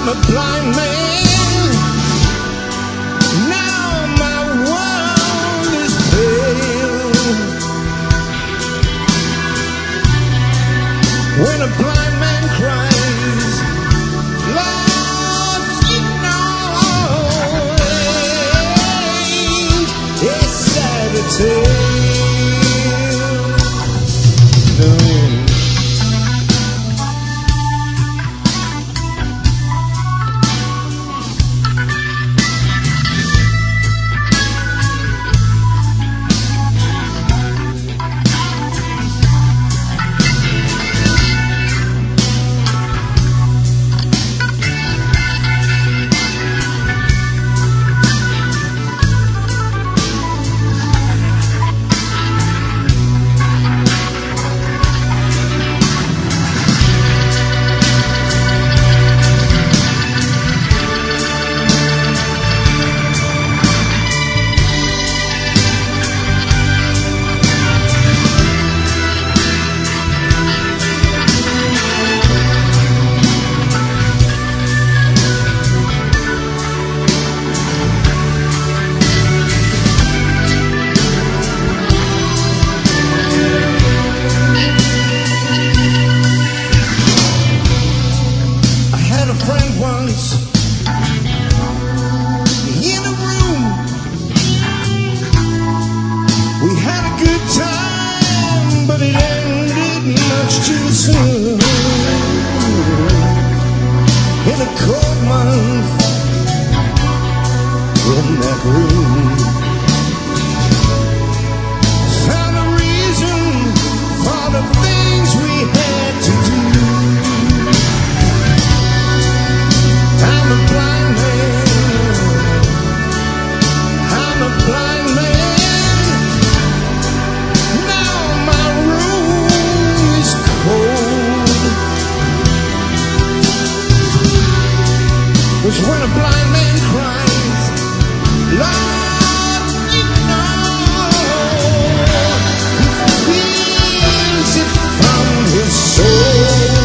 a blind man. Now my world is pale. When a blind man cries, Lord, you know, it's sad to tell. No. In a cold month, in that room, found a reason for the things we had to do. I'm a blind man, I'm a blind man. Now my room is cold. Was when a blind man cries, Lord, you know, he feels it from his soul.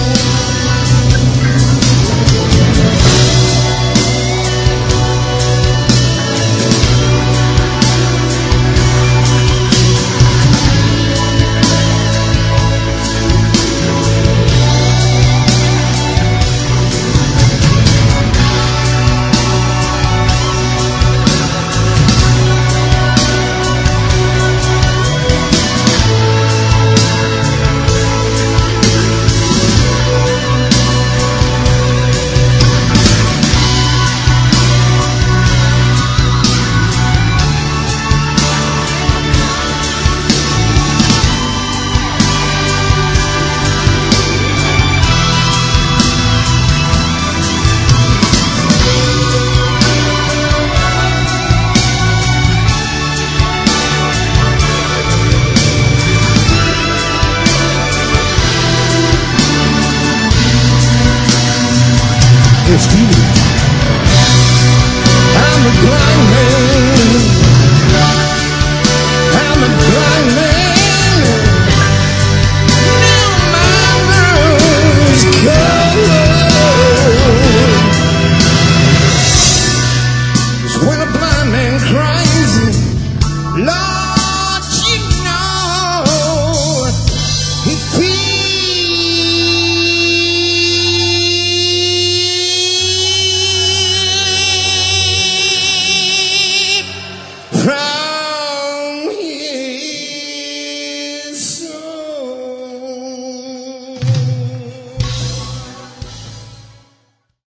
It's Stevie. I'm a blind man.